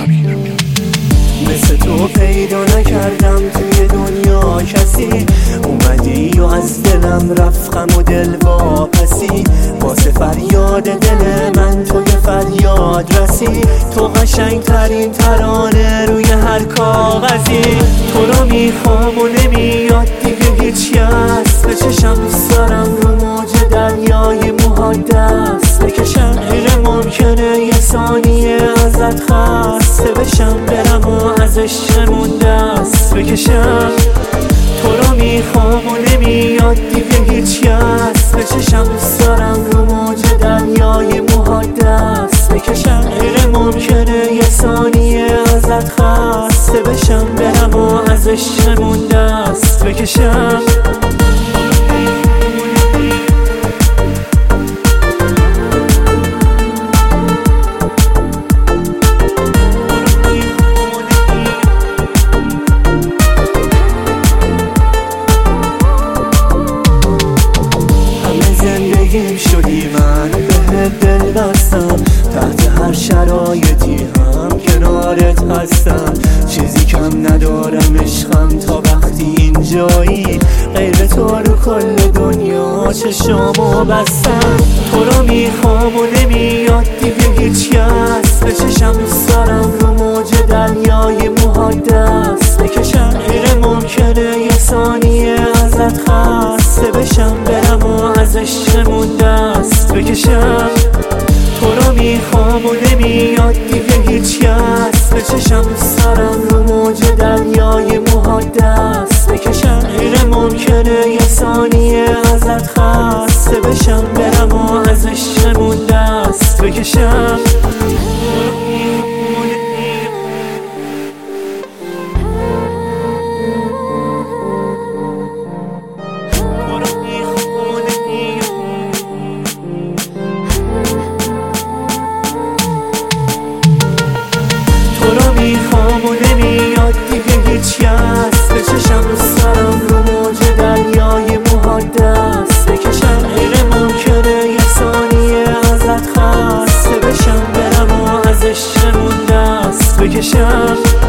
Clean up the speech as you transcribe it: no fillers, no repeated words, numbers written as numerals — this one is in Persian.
مثل تو پیدا نکردم توی دنیا کسی، اومدی و از دلم رفت غم و دل واپسی. واسه فریاد دل من تو یه فریاد رسی، تو قشنگترین ترانه روی هر کاغذی. تو رو میخوام و نمیاد دیگه هیچ کس، به چشم دوست دارم رو موج دریای محادث بکشم. غیر ممکنه یه ثانیه ازت خسته بشم، برم و از عشقمون دست بکشم. تو رو میخوام و نمیاد دیگه هیچ کس، به چشم دوست دارم رو موج دریای محادث بکشم. غیر ممکنه یه ثانیه ازت خسته بشم، برم و از عشقمون دست بکشم. شدی من بهت دل بستم، تحت هر شرایطی هم کنارت هستم. چیزی کم ندارم عشقم تا وقتی اینجایی، غیر تو رو کل دنیا چشامو بستم. تو رو میخوام و نمیاد دیگه هیچ کس، به چشم دوست دارم رو موج دریای محادث بکشم. غیر ممکنه یه ثانیه ازت خسته بشم، برم و از عشقمون دست بکشم. تو رو میخوام و نمیاد دیگه هیچ کس، به چشم دوست دارم رو موج دریای محادث بکشم. غیر ممکنه یه ثانیه ازت خسته بشم، برم و از عشقمون دست بکشم. میخوام و نمیاد دیگه هیچ کس، به چشم دوست دارم رو موج دریای محادث بکشم. غیر ممکنه یه ثانیه ازت خسته بشم، برم و از عشقمون دست بکشم.